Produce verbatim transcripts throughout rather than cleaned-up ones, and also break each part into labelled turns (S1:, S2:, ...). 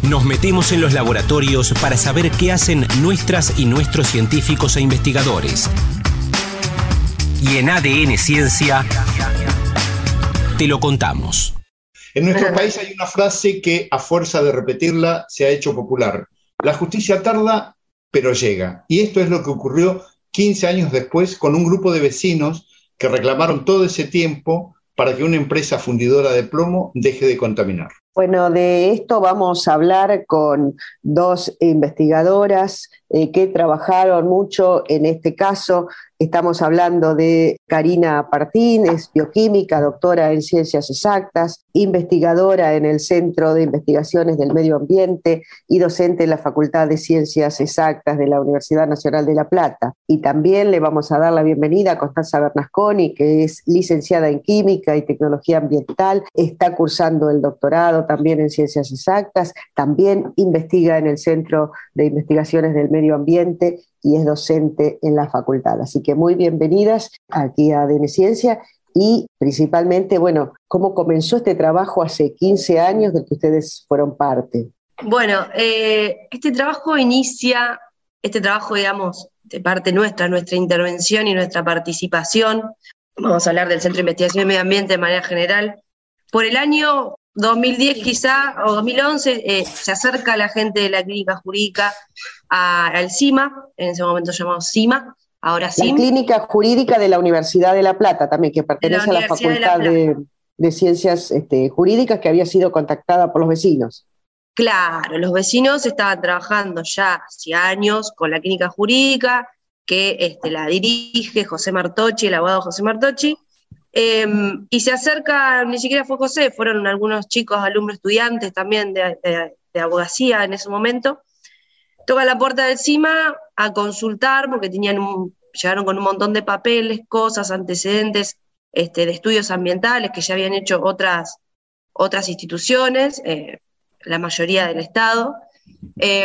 S1: Nos metemos en los laboratorios para saber qué hacen nuestras y nuestros científicos e investigadores. Y en A D N Ciencia te lo contamos.
S2: En nuestro país hay una frase que, a fuerza de repetirla, se ha hecho popular. La justicia tarda, pero llega. Y esto es lo que ocurrió quince años después con un grupo de vecinos que reclamaron todo ese tiempo para que una empresa fundidora de plomo deje de contaminar.
S3: Bueno, de esto vamos a hablar con dos investigadoras eh, que trabajaron mucho en este caso. Estamos hablando de Karina Partín, es bioquímica, doctora en ciencias exactas, investigadora en el Centro de Investigaciones del Medio Ambiente y docente en la Facultad de Ciencias Exactas de la Universidad Nacional de La Plata. Y también le vamos a dar la bienvenida a Constanza Bernasconi, que es licenciada en Química y Tecnología Ambiental, está cursando el doctorado también en Ciencias Exactas, también investiga en el Centro de Investigaciones del Medio Ambiente y es docente en la facultad. Así que muy bienvenidas aquí a A D N Ciencia y principalmente, bueno, ¿cómo comenzó este trabajo hace quince años del que ustedes fueron parte?
S4: Bueno, eh, este trabajo inicia, este trabajo, digamos, de parte nuestra, nuestra intervención y nuestra participación, vamos a hablar del Centro de Investigación del Medio Ambiente de manera general, por el año dos mil diez quizá, o dos mil once, eh, se acerca la gente de la clínica jurídica a, al CIMA, en ese momento llamado CIMA, ahora CIM.
S3: La clínica jurídica de la Universidad de La Plata también, que pertenece a la Facultad de, de, de Ciencias este, Jurídicas, que había sido contactada por los vecinos.
S4: Claro, los vecinos estaban trabajando ya hace años con la clínica jurídica, que este, la dirige José Martocci, el abogado José Martocci, Eh, y se acerca, ni siquiera fue José, fueron algunos chicos, alumnos, estudiantes también de, de, de abogacía en ese momento, toca la puerta del CIMA a consultar porque tenían un, llegaron con un montón de papeles, cosas, antecedentes este, de estudios ambientales que ya habían hecho otras, otras instituciones, eh, la mayoría del Estado, eh,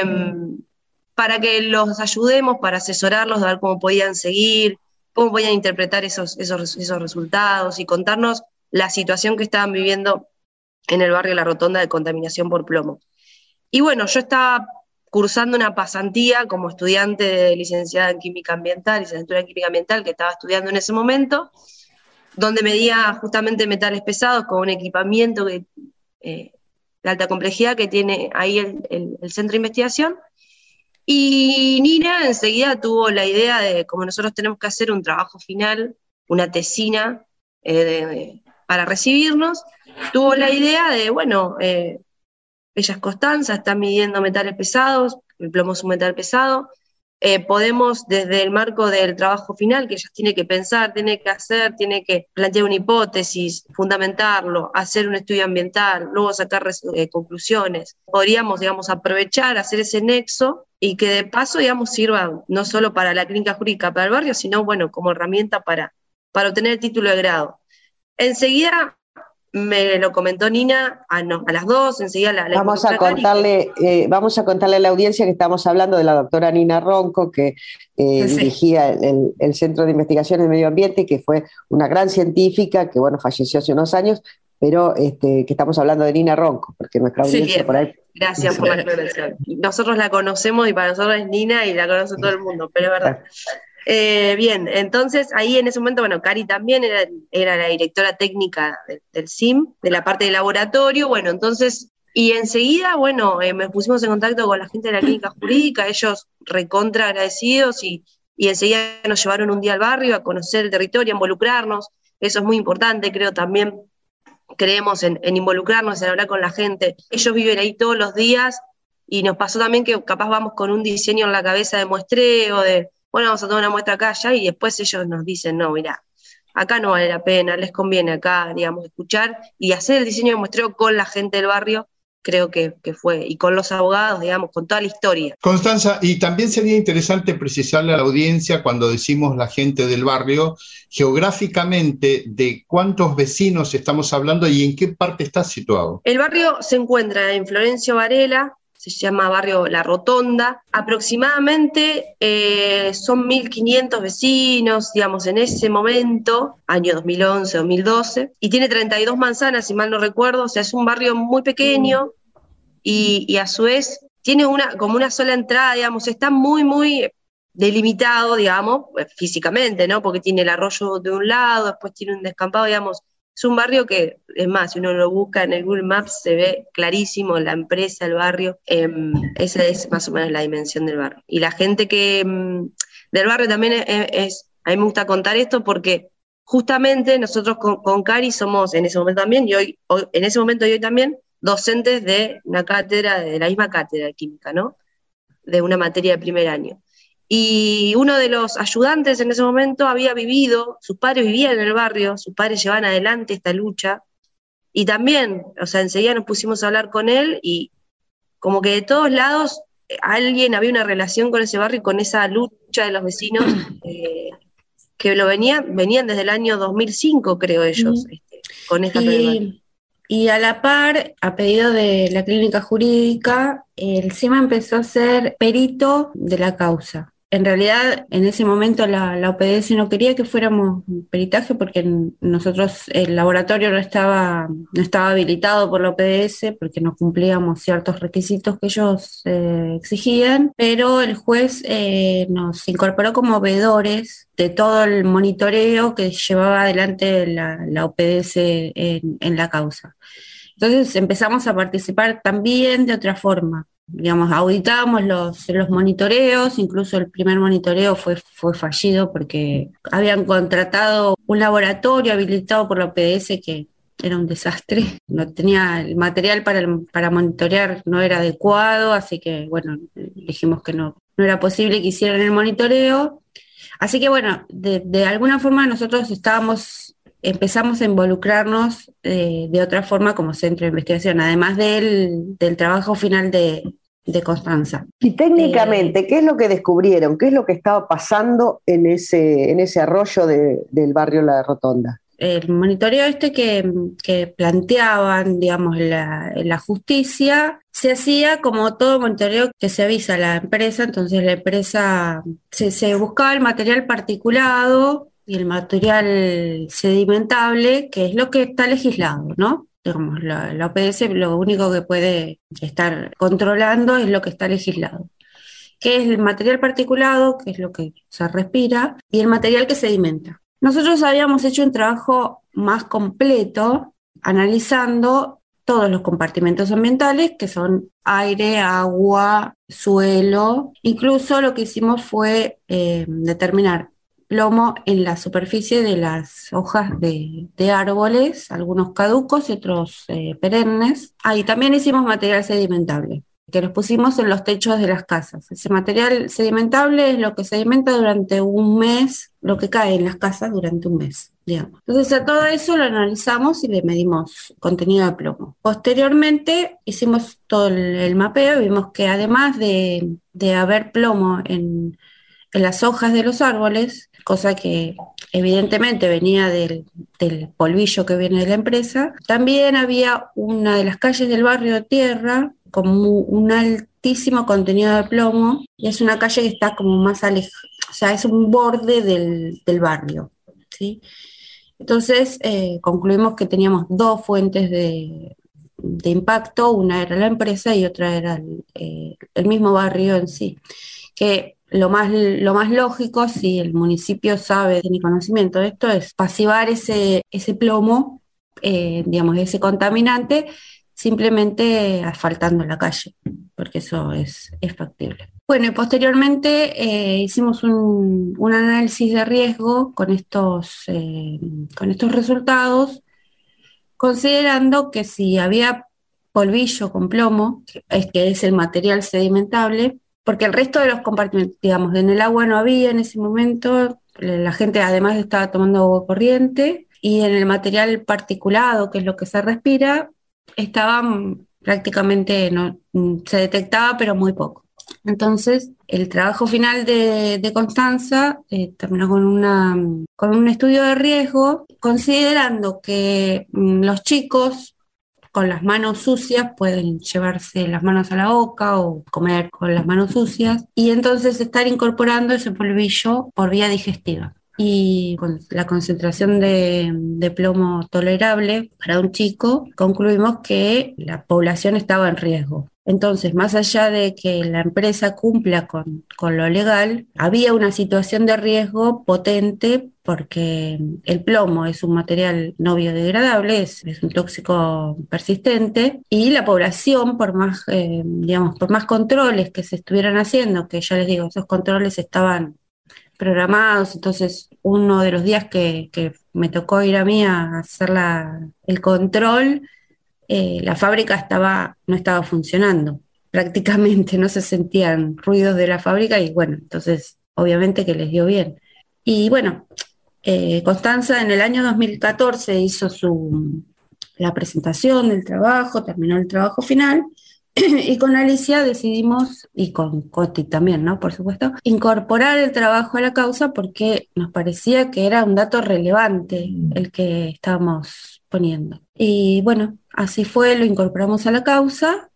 S4: para que los ayudemos, para asesorarlos, de ver cómo podían seguir, cómo podían interpretar esos, esos, esos resultados y contarnos la situación que estaban viviendo en el barrio La Rotonda de contaminación por plomo. Y bueno, yo estaba cursando una pasantía como estudiante de licenciada en Química Ambiental, licenciatura en Química Ambiental, que estaba estudiando en ese momento, donde medía justamente metales pesados con un equipamiento que, eh, de alta complejidad que tiene ahí el, el, el centro de investigación. Y Nina enseguida tuvo la idea de, como nosotros tenemos que hacer un trabajo final, una tesina eh, de, de, para recibirnos, tuvo la idea de, bueno, eh, ella es Constanza, está midiendo metales pesados, el plomo es un metal pesado, eh, podemos desde el marco del trabajo final, que ella tiene que pensar, tiene que hacer, tiene que plantear una hipótesis, fundamentarlo, hacer un estudio ambiental, luego sacar eh, conclusiones, podríamos, digamos, aprovechar, hacer ese nexo, y que de paso, digamos, sirva no solo para la clínica jurídica, para el barrio, sino, bueno, como herramienta para, para obtener el título de grado. Enseguida me lo comentó Nina, a, no, a las dos, enseguida la, la
S3: vamos a contarle que... eh, Vamos a contarle a la audiencia que estamos hablando de la doctora Nina Ronco, que eh, sí. dirigía el, el Centro de Investigaciones del Medio Ambiente, que fue una gran científica, que bueno, falleció hace unos años, pero este, que estamos hablando de Nina Ronco, porque nuestra audiencia sí, por ahí...
S4: Gracias por la aclaración. Nosotros la conocemos y para nosotros es Nina y la conoce todo el mundo, pero es verdad. Eh, bien, entonces ahí en ese momento, bueno, Cari también era, era la directora técnica de, del C I M, de la parte de laboratorio, bueno, entonces, y enseguida, bueno, eh, me pusimos en contacto con la gente de la clínica jurídica, ellos recontra agradecidos y, y enseguida nos llevaron un día al barrio a conocer el territorio, a involucrarnos, eso es muy importante, creo también. Creemos en, en involucrarnos, en hablar con la gente. Ellos viven ahí todos los días y nos pasó también que capaz vamos con un diseño en la cabeza de muestreo, de, bueno, vamos a tomar una muestra acá ya, y después ellos nos dicen, no, mirá, acá no vale la pena, les conviene acá, digamos, escuchar y hacer el diseño de muestreo con la gente del barrio, creo que, que fue, y con los abogados, digamos, con toda la historia.
S2: Constanza, y también sería interesante precisarle a la audiencia, cuando decimos la gente del barrio, geográficamente, de cuántos vecinos estamos hablando y en qué parte está situado.
S4: El barrio se encuentra en Florencio Varela, se llama barrio La Rotonda, aproximadamente eh, son mil quinientos vecinos, digamos, en ese momento, año dos mil once, dos mil doce, y tiene treinta y dos manzanas, si mal no recuerdo, o sea, es un barrio muy pequeño, y, y a su vez tiene una, como una sola entrada, digamos, está muy, muy delimitado, digamos, físicamente, ¿no? Porque tiene el arroyo de un lado, después tiene un descampado, digamos. Es un barrio que, es más, si uno lo busca en el Google Maps, se ve clarísimo la empresa, el barrio. Eh, esa es más o menos la dimensión del barrio. Y la gente que eh, del barrio también es, es, a mí me gusta contar esto porque justamente nosotros con, con Cari somos en ese momento también, y hoy, hoy, en ese momento y hoy también, docentes de una cátedra, de la misma cátedra de química, ¿no? De una materia de primer año. Y uno de los ayudantes en ese momento había vivido, sus padres vivían en el barrio, sus padres llevaban adelante esta lucha, y también, o sea, enseguida nos pusimos a hablar con él, y como que de todos lados, alguien había una relación con ese barrio y con esa lucha de los vecinos, eh, que lo venían, venían desde el año dos mil cinco, creo ellos, mm. este, con esta problemática.
S5: Y a la par, a pedido de la clínica jurídica, el CIMA empezó a ser perito de la causa. En realidad, en ese momento la, la O P D S no quería que fuéramos peritaje porque nosotros, el laboratorio no estaba, no estaba habilitado por la O P D S porque no cumplíamos ciertos requisitos que ellos eh, exigían, pero el juez eh, nos incorporó como veedores de todo el monitoreo que llevaba adelante la, la O P D S en, en la causa. Entonces empezamos a participar también de otra forma. Digamos, auditábamos los, los monitoreos, incluso el primer monitoreo fue, fue fallido porque habían contratado un laboratorio habilitado por la O P D S que era un desastre, no tenía el material para, el, para monitorear, no era adecuado, así que bueno, dijimos que no, no era posible que hicieran el monitoreo, así que bueno, de, de alguna forma nosotros estábamos, empezamos a involucrarnos eh, de otra forma como centro de investigación, además del, del trabajo final de, de Constanza.
S3: Y técnicamente, eh, ¿qué es lo que descubrieron? ¿Qué es lo que estaba pasando en ese, en ese arroyo de, del barrio La Rotonda?
S5: El monitoreo este que, que planteaban, digamos, la, la justicia, se hacía como todo monitoreo que se avisa a la empresa, entonces la empresa, se, se buscaba el material particulado y el material sedimentable, que es lo que está legislado, ¿no? Digamos, la, la O P D S lo único que puede estar controlando es lo que está legislado, que es el material particulado, que es lo que se respira, y el material que sedimenta. Nosotros habíamos hecho un trabajo más completo, analizando todos los compartimentos ambientales, que son aire, agua, suelo. Incluso lo que hicimos fue eh, determinar plomo en la superficie de las hojas de, de árboles, algunos caducos y otros eh, perennes. Ahí también hicimos material sedimentable, que los pusimos en los techos de las casas. Ese material sedimentable es lo que sedimenta durante un mes, lo que cae en las casas durante un mes, digamos. Entonces a todo eso lo analizamos y le medimos contenido de plomo. Posteriormente hicimos todo el, el mapeo y vimos que además de, de haber plomo en, en las hojas de los árboles, cosa que evidentemente venía del, del polvillo que viene de la empresa, también había una de las calles del barrio de Tierra con un altísimo contenido de plomo, y es una calle que está como más alejada, o sea, es un borde del, del barrio, ¿sí? Entonces eh, concluimos que teníamos dos fuentes de, de impacto, una era la empresa y otra era el, eh, el mismo barrio en sí, que lo más, lo más lógico, si el municipio sabe, tiene conocimiento de esto, es pasivar ese, ese plomo, eh, digamos, ese contaminante, simplemente asfaltando la calle, porque eso es, es factible. Bueno, y posteriormente eh, hicimos un, un análisis de riesgo con estos, eh, con estos resultados, considerando que si había polvillo con plomo, que es, que es el material sedimentable, porque el resto de los compartimentos, digamos, en el agua no había en ese momento, la gente además estaba tomando agua corriente, y en el material particulado, que es lo que se respira, estaban prácticamente, no, se detectaba, pero muy poco. Entonces, el trabajo final de, de Constanza eh, terminó con, una, con un estudio de riesgo, considerando que mm, los chicos con las manos sucias pueden llevarse las manos a la boca o comer con las manos sucias, y entonces estar incorporando ese polvillo por vía digestiva. y con la concentración de, de plomo tolerable para un chico, concluimos que la población estaba en riesgo. Entonces, más allá de que la empresa cumpla con, con lo legal, había una situación de riesgo potente porque el plomo es un material no biodegradable, es, es un tóxico persistente, y la población, por más, eh, digamos, por más controles que se estuvieran haciendo, que ya les digo, esos controles estaban programados, entonces uno de los días que, que me tocó ir a mí a hacer la, el control, eh, la fábrica estaba, no estaba funcionando, prácticamente no se sentían ruidos de la fábrica y bueno, entonces obviamente que les dio bien. Y bueno, eh, Constanza en el año dos mil catorce hizo su, la presentación del trabajo, terminó el trabajo final. Y con Alicia decidimos, y con Coti también, ¿no? Por supuesto, incorporar el trabajo a la causa porque nos parecía que era un dato relevante el que estábamos poniendo. Y bueno, así fue, lo incorporamos a la causa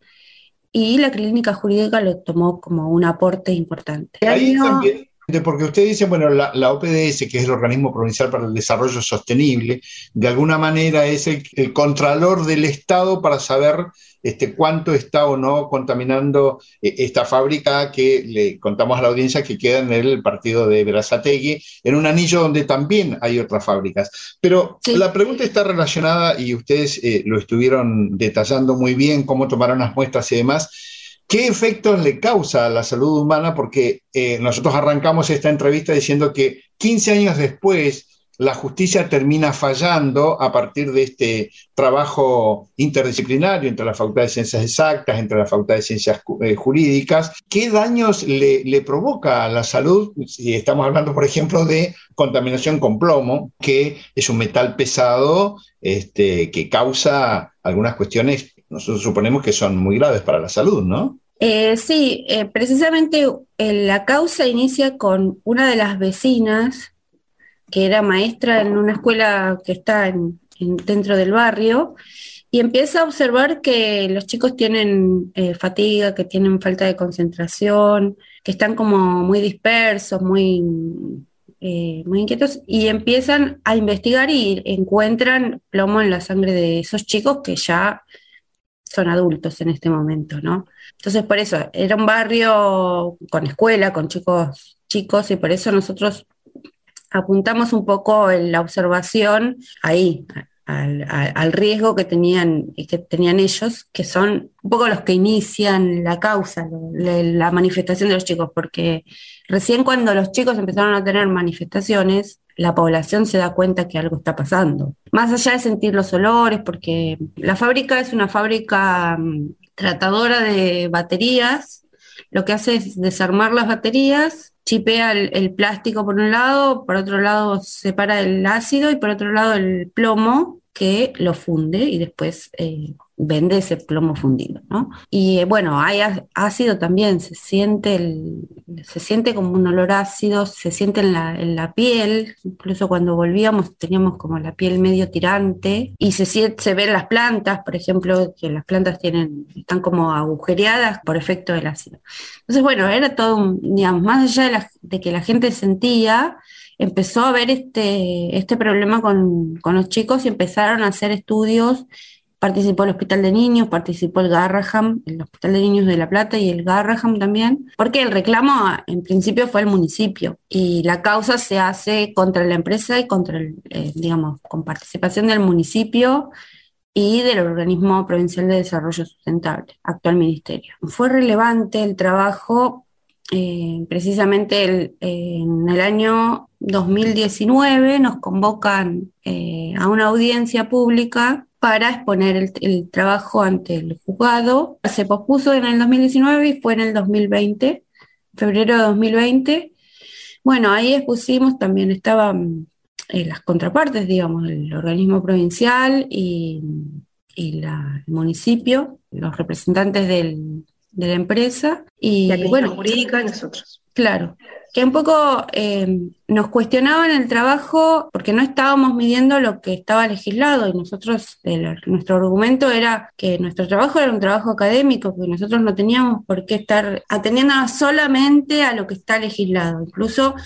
S5: y la clínica jurídica lo tomó como un aporte importante.
S2: Ahí
S5: año...
S2: también, porque usted dice, bueno, la, la O P D S, que es el Organismo Provincial para el Desarrollo Sostenible, de alguna manera es el, el contralor del Estado para saber este, cuánto está o no contaminando eh, esta fábrica que le contamos a la audiencia que queda en el partido de Berazategui, en un anillo donde también hay otras fábricas. Pero sí, la pregunta está relacionada, y ustedes eh, lo estuvieron detallando muy bien, cómo tomaron las muestras y demás. ¿Qué efectos le causa a la salud humana? Porque eh, nosotros arrancamos esta entrevista diciendo que quince años después la justicia termina fallando a partir de este trabajo interdisciplinario entre la Facultad de Ciencias Exactas, entre la Facultad de Ciencias eh, Jurídicas. ¿Qué daños le, le provoca a la salud? Si estamos hablando, por ejemplo, de contaminación con plomo, que es un metal pesado este, que causa algunas cuestiones, nosotros suponemos que son muy graves para la salud, ¿no?
S5: Eh, sí, eh, precisamente eh, la causa inicia con una de las vecinas que era maestra en una escuela que está en, en, dentro del barrio, y empieza a observar que los chicos tienen eh, fatiga, que tienen falta de concentración, que están como muy dispersos, muy, eh, muy inquietos, y empiezan a investigar y encuentran plomo en la sangre de esos chicos que ya son adultos en este momento, ¿no? Entonces, por eso, era un barrio con escuela, con chicos chicos, y por eso nosotros apuntamos un poco en la observación ahí, al, al, al riesgo que tenían, que tenían ellos, que son un poco los que inician la causa, la, la manifestación de los chicos, porque recién cuando los chicos empezaron a tener manifestaciones, la población se da cuenta que algo está pasando. Más allá de sentir los olores, porque la fábrica es una fábrica um, tratadora de baterías, lo que hace es desarmar las baterías, chipea el, el plástico por un lado, por otro lado separa el ácido y por otro lado el plomo que lo funde y después eh, vende ese plomo fundido, ¿no? Y eh, bueno, hay ácido también, se siente, el, se siente como un olor ácido, se siente en la, en la piel, incluso cuando volvíamos teníamos como la piel medio tirante, y se, se ven las plantas, por ejemplo, que las plantas tienen, están como agujereadas por efecto del ácido. Entonces, bueno, era todo, un, digamos, más allá de, la, de que la gente sentía, empezó a haber este, este problema con, con los chicos y empezaron a hacer estudios. Participó el Hospital de Niños, participó el Garrahan, el Hospital de Niños de La Plata y el Garrahan también, porque el reclamo en principio fue el municipio y la causa se hace contra la empresa y contra el, eh, digamos, con participación del municipio y del Organismo Provincial de Desarrollo Sustentable, actual ministerio. Fue relevante el trabajo. Eh, precisamente el, eh, en el año dos mil diecinueve nos convocan eh, a una audiencia pública para exponer el, el trabajo ante el juzgado. Se pospuso en el dos mil diecinueve y fue en el dos mil veinte, febrero de dos mil veinte. Bueno, ahí expusimos, también estaban eh, las contrapartes, digamos, el organismo provincial y, y la, el municipio, los representantes del de la empresa y
S4: la
S5: bueno,
S4: jurídica y nosotros.
S5: Claro, que un poco eh, nos cuestionaban el trabajo porque no estábamos midiendo lo que estaba legislado y nosotros, el, nuestro argumento era que nuestro trabajo era un trabajo académico, que nosotros no teníamos por qué estar atendiendo solamente a lo que está legislado. Incluso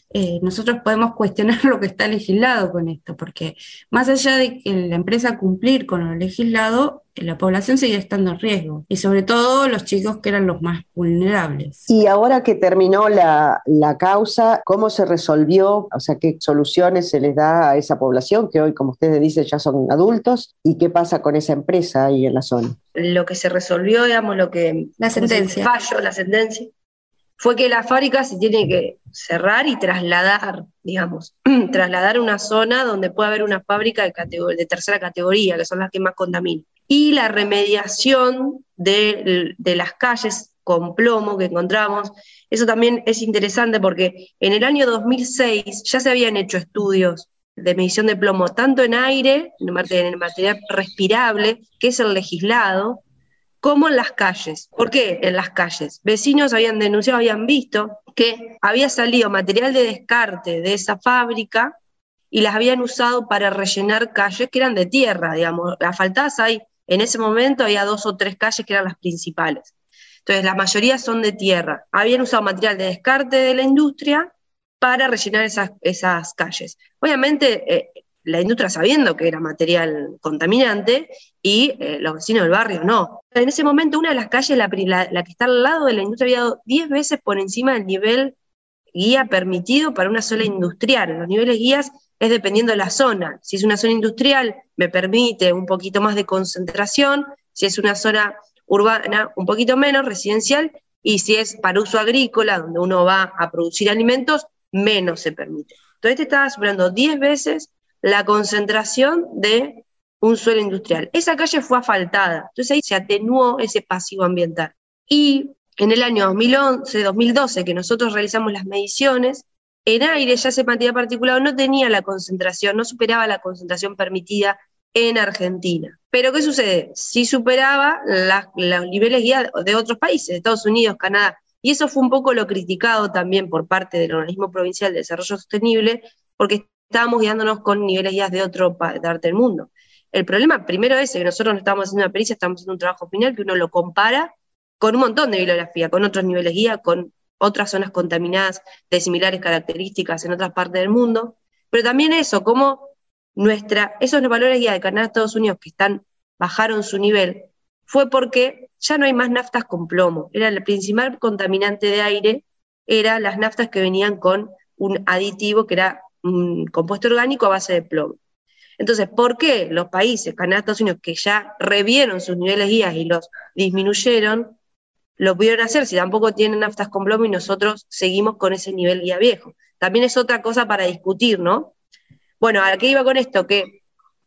S5: eh, nosotros podemos cuestionar lo que está legislado con esto, porque más allá de que la empresa cumplir con lo legislado, la población sigue estando en riesgo, y sobre todo los chicos que eran los más vulnerables.
S3: Y ahora que terminó la, la causa, ¿cómo se resolvió? O sea, ¿qué soluciones se les da a esa población que hoy, como ustedes dicen, ya son adultos? ¿Y qué pasa con esa empresa ahí en la zona?
S4: Lo que se resolvió, digamos, lo que...
S5: La sentencia.
S4: El fallo, la sentencia, fue que la fábrica se tiene que cerrar y trasladar, digamos, trasladar a una zona donde pueda haber una fábrica de, categor- de tercera categoría, que son las que más contaminan. Y la remediación de, de las calles con plomo que encontramos, eso también es interesante porque en el año dos mil seis ya se habían hecho estudios de medición de plomo, tanto en aire, en el material respirable, que es el legislado, como en las calles. ¿Por qué en las calles? Vecinos habían denunciado, habían visto que había salido material de descarte de esa fábrica y las habían usado para rellenar calles que eran de tierra, digamos. Asfaltadas hay, en ese momento había dos o tres calles que eran las principales. Entonces, la mayoría son de tierra. Habían usado material de descarte de la industria para rellenar esas, esas calles. Obviamente, eh, la industria sabiendo que era material contaminante y eh, los vecinos del barrio no. En ese momento, una de las calles, la, la, la que está al lado de la industria, había dado diez veces por encima del nivel guía permitido para una zona industrial. Los niveles guías es dependiendo de la zona. Si es una zona industrial, me permite un poquito más de concentración. Si es una zona urbana, un poquito menos, residencial. Y si es para uso agrícola, donde uno va a producir alimentos, menos se permite. Entonces, te estaba superando diez veces la concentración de un suelo industrial. Esa calle fue asfaltada, entonces ahí se atenuó ese pasivo ambiental. Y en el año dos mil once, dos mil doce, que nosotros realizamos las mediciones, en aire ya ese material particulado no tenía la concentración, no superaba la concentración permitida en Argentina. Pero ¿qué sucede? Sí superaba la, los niveles guía de otros países, de Estados Unidos, Canadá, y eso fue un poco lo criticado también por parte del Organismo Provincial de Desarrollo Sostenible, porque estábamos guiándonos con niveles guías de otra parte del mundo. El problema primero es que nosotros no estamos haciendo una pericia, estamos haciendo un trabajo final que uno lo compara con un montón de bibliografía, con otros niveles guía, con otras zonas contaminadas de similares características en otras partes del mundo, pero también eso, como nuestra, esos valores guía de Canadá, Estados Unidos, que están, bajaron su nivel, fue porque ya no hay más naftas con plomo. Era el principal contaminante de aire, eran las naftas que venían con un aditivo que era un compuesto orgánico a base de plomo. Entonces, ¿por qué los países, Canadá, Estados Unidos, que ya revieron sus niveles guías y los disminuyeron, lo pudieron hacer si tampoco tienen naftas con plomo y nosotros seguimos con ese nivel guía viejo? También es otra cosa para discutir, ¿no? Bueno, ¿a qué iba con esto? Que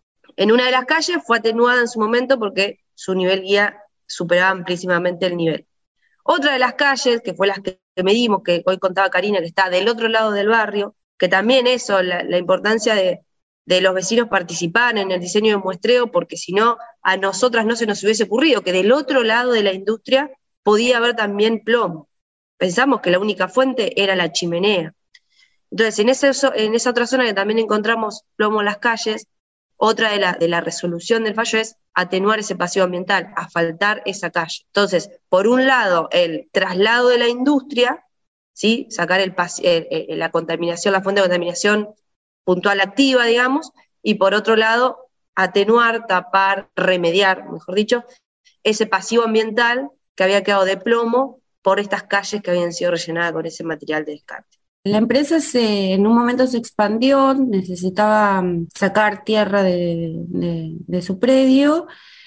S4: en una de las calles fue atenuada en su momento porque su nivel guía superaba amplísimamente el nivel. Otra de las calles, que fue las que medimos, que hoy contaba Karina, que está del otro lado del barrio, que también eso, la, la importancia de, de los vecinos participar en el diseño de muestreo, porque si no, a nosotras no se nos hubiese ocurrido que del otro lado de la industria podía haber también plomo. Pensamos que la única fuente era la chimenea. Entonces, en, ese, en esa otra zona que también encontramos plomo en las calles, otra de la, de la resolución del fallo es atenuar ese pasivo ambiental, asfaltar esa calle. Entonces, por un lado, el traslado de la industria, ¿sí? Sacar el, el, el, la contaminación, la fuente de contaminación puntual activa, digamos, y por otro lado, atenuar, tapar, remediar, mejor dicho, ese pasivo ambiental que había quedado de plomo por estas calles que habían sido rellenadas con ese material de descarte.
S5: La empresa se, en un momento se expandió, necesitaba sacar tierra de, de, de su predio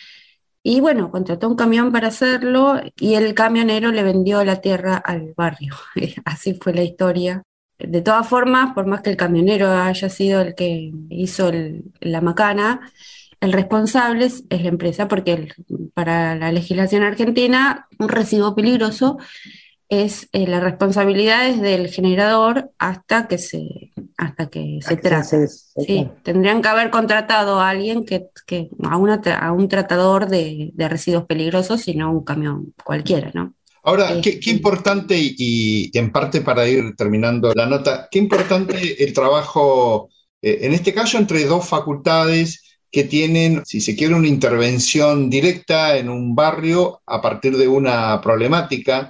S5: y bueno, contrató un camión para hacerlo y el camionero le vendió la tierra al barrio. Así fue la historia. De todas formas, por más que el camionero haya sido el que hizo el, la macana, el responsable es, es la empresa, porque el, para la legislación argentina un residuo peligroso es eh, la responsabilidad es del generador hasta que se hasta que se trate. Sí, tendrían que haber contratado a alguien que, que a, una, a un tratador de, de residuos peligrosos y no un camión cualquiera, ¿no?
S2: Ahora, qué, qué importante, y, y en parte para ir terminando la nota, qué importante el trabajo, eh, en este caso entre dos facultades que tienen, si se quiere, una intervención directa en un barrio a partir de una problemática.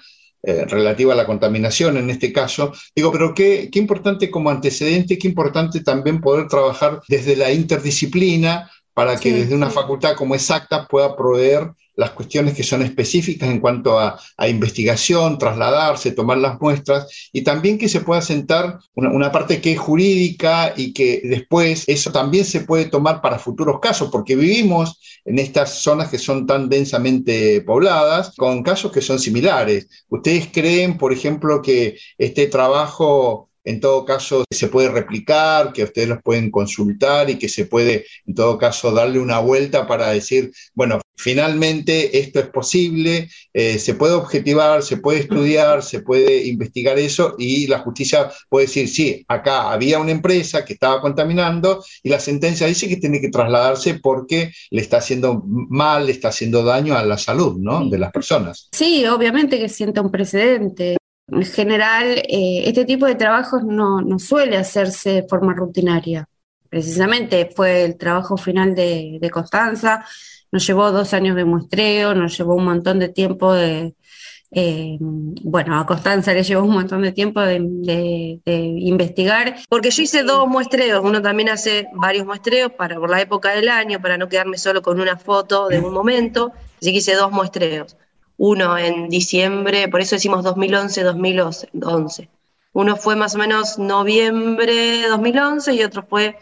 S2: eh, relativa a la contaminación en este caso. Digo, pero qué, qué importante como antecedente, qué importante también poder trabajar desde la interdisciplina para que
S5: Sí,
S2: desde una facultad como Exactas pueda proveer las cuestiones que son específicas en cuanto a, a investigación, trasladarse, tomar las muestras, y también que se pueda sentar una, una parte que es jurídica y que después eso también se puede tomar para futuros casos, porque vivimos en estas zonas que son tan densamente pobladas, con casos que son similares. ¿Ustedes creen, por ejemplo, que este trabajo en todo caso se puede replicar, que ustedes los pueden consultar y que se puede en todo caso darle una vuelta para decir, bueno, finalmente esto es posible, eh, se puede objetivar, se puede estudiar, se puede investigar eso y la justicia puede decir, sí, acá había una empresa que estaba contaminando y la sentencia dice que tiene que trasladarse porque le está haciendo mal, le está haciendo daño a la salud, ¿no?, de las personas?
S5: Sí, obviamente que sienta un precedente. En general, eh, este tipo de trabajos no, no suele hacerse de forma rutinaria. Precisamente fue el trabajo final de, de Constanza, nos llevó dos años de muestreo, nos llevó un montón de tiempo de... Eh, bueno, a Constanza le llevó un montón de tiempo de, de, de investigar.
S4: Porque yo hice dos muestreos, uno también hace varios muestreos para, por la época del año, para no quedarme solo con una foto de un momento, así que hice dos muestreos. Uno en diciembre, por eso decimos dos mil once, dos mil once. Uno fue más o menos noviembre de dos mil once y otro fue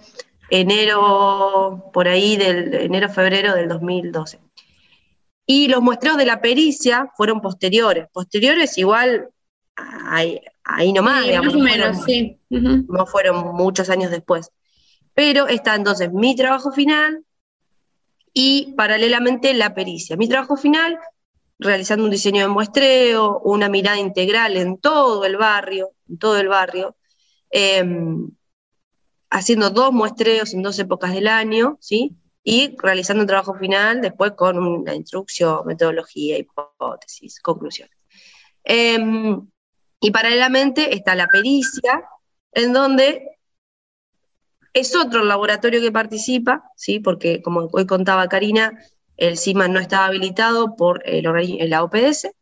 S4: enero, por ahí, del enero-febrero del dos mil doce. Y los muestreos de la pericia fueron posteriores. Posteriores igual, ahí, ahí nomás,
S5: Sí,
S4: digamos,
S5: más o
S4: no
S5: menos,
S4: fueron,
S5: sí. Uh-huh.
S4: no fueron muchos años después. Pero está entonces mi trabajo final y paralelamente la pericia. Mi trabajo final, realizando un diseño de muestreo, una mirada integral en todo el barrio, en todo el barrio, eh, haciendo dos muestreos en dos épocas del año, ¿sí? Y realizando un trabajo final después con una instrucción, metodología, hipótesis, conclusiones. Eh, y paralelamente está la pericia, en donde es otro laboratorio que participa, ¿sí? Porque como hoy contaba Karina, el CIMA no estaba habilitado por el, la O P S,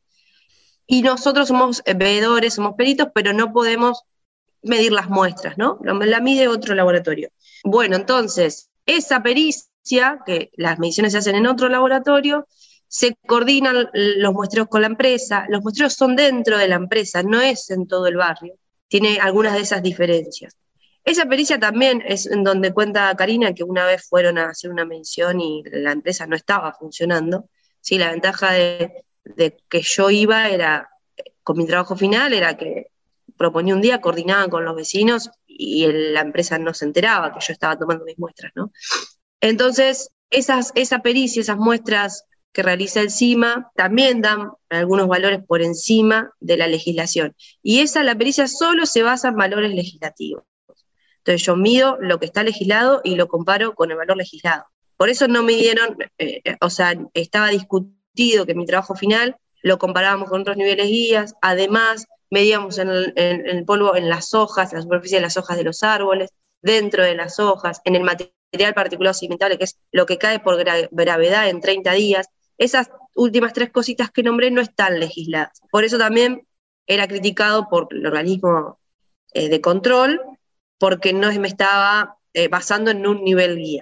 S4: y nosotros somos veedores, somos peritos, pero no podemos medir las muestras, ¿no? La mide otro laboratorio. Bueno, entonces, esa pericia, que las mediciones se hacen en otro laboratorio, se coordinan los muestreos con la empresa, los muestreos son dentro de la empresa, no es en todo el barrio, tiene algunas de esas diferencias. Esa pericia también es en donde cuenta Karina que una vez fueron a hacer una medición y la empresa no estaba funcionando. Sí, la ventaja de, de que yo iba era, con mi trabajo final, era que proponía un día, coordinaban con los vecinos y el, la empresa no se enteraba que yo estaba tomando mis muestras, ¿no? Entonces, esas, esa pericia, esas muestras que realiza el CIMA, también dan algunos valores por encima de la legislación. Y esa, la pericia, solo se basa en valores legislativos. Entonces yo mido lo que está legislado y lo comparo con el valor legislado. Por eso no midieron, eh, o sea, estaba discutido que mi trabajo final lo comparábamos con otros niveles guías, además medíamos en el, en, en el polvo, en las hojas, en la superficie de las hojas de los árboles, dentro de las hojas, en el material particulado sedimentable, que es lo que cae por gra gravedad en treinta días. Esas últimas tres cositas que nombré no están legisladas. Por eso también era criticado por el organismo eh, de control, porque no me estaba eh, basando en un nivel guía.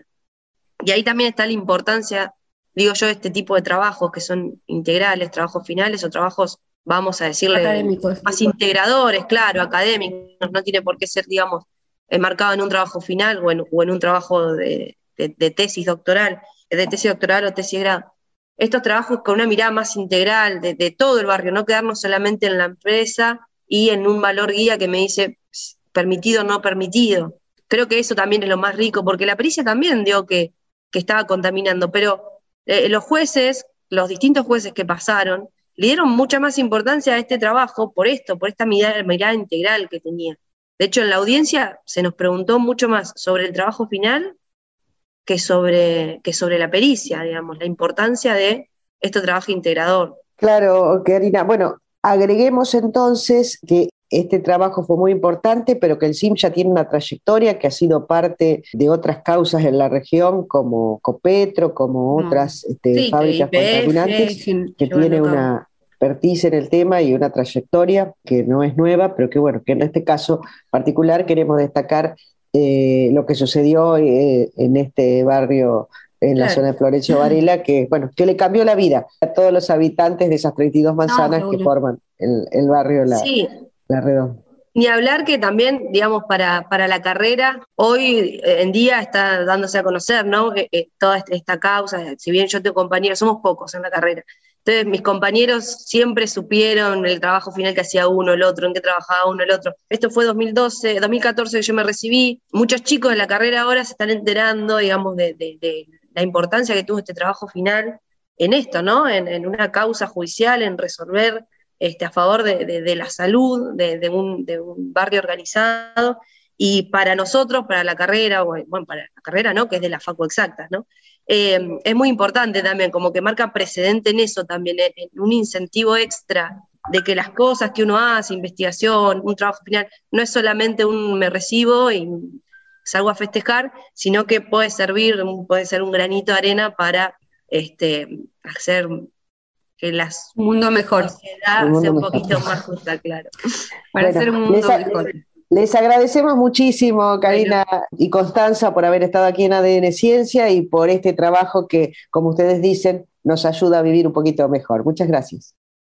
S4: Y ahí también está la importancia, digo yo, de este tipo de trabajos que son integrales, trabajos finales o trabajos, vamos a decirle,
S5: académicos,
S4: más integradores, claro, académicos, no tiene por qué ser, digamos, enmarcado en un trabajo final o en, o en un trabajo de, de, de tesis doctoral, de tesis doctoral o tesis de grado. Estos trabajos con una mirada más integral de, de todo el barrio, no quedarnos solamente en la empresa y en un valor guía que me dice permitido o no permitido. Creo que eso también es lo más rico, porque la pericia también dio que, que estaba contaminando, pero eh, los jueces, los distintos jueces que pasaron, le dieron mucha más importancia a este trabajo por esto, por esta mirada, mirada integral que tenía. De hecho, en la audiencia se nos preguntó mucho más sobre el trabajo final que sobre, que sobre la pericia, digamos, la importancia de este trabajo integrador.
S3: Claro, Karina. Bueno, agreguemos entonces que este trabajo fue muy importante, pero que el C I M ya tiene una trayectoria que ha sido parte de otras causas en la región, como Copetro, como otras este,
S5: sí,
S3: fábricas
S5: I P F,
S3: contaminantes,
S5: que
S3: que tiene una, expertise en el tema y una trayectoria que no es nueva, pero que bueno, que en este caso particular queremos destacar eh, lo que sucedió eh, en este barrio, en claro. la zona de Florencio Varela, que bueno, que le cambió la vida a todos los habitantes de esas treinta y dos manzanas no, que forman el, el barrio La,
S4: sí.
S3: la Redonda.
S4: Ni hablar que también, digamos, para, para la carrera, hoy en día está dándose a conocer, ¿no? Eh, eh, toda esta causa, si bien yo tengo compañeros, somos pocos en la carrera, entonces mis compañeros siempre supieron el trabajo final que hacía uno, el otro, en qué trabajaba uno, el otro. Esto fue dos mil doce, dos mil catorce que yo me recibí, muchos chicos de la carrera ahora se están enterando, digamos, de, de, de la importancia que tuvo este trabajo final en esto, ¿no? En, en una causa judicial, en resolver Este, a favor de, de, de la salud, de, de, un, de un barrio organizado, y para nosotros, para la carrera, bueno, para la carrera, ¿no?, que es de la Facu Exactas, ¿no?, eh, es muy importante también, como que marca precedente en eso también, en, en un incentivo extra de que las cosas que uno hace, investigación, un trabajo final, no es solamente un me recibo y salgo a festejar, sino que puede servir, puede ser un granito de arena para este, hacer que la
S5: un mundo mejor,
S4: sociedad sea un poquito más justa, claro.
S5: Para bueno, hacer un mundo
S3: les,
S5: mejor.
S3: Les agradecemos muchísimo, Karina bueno. y Constanza, por haber estado aquí en A D N Ciencia y por este trabajo que, como ustedes dicen, nos ayuda a vivir un poquito mejor. Muchas gracias.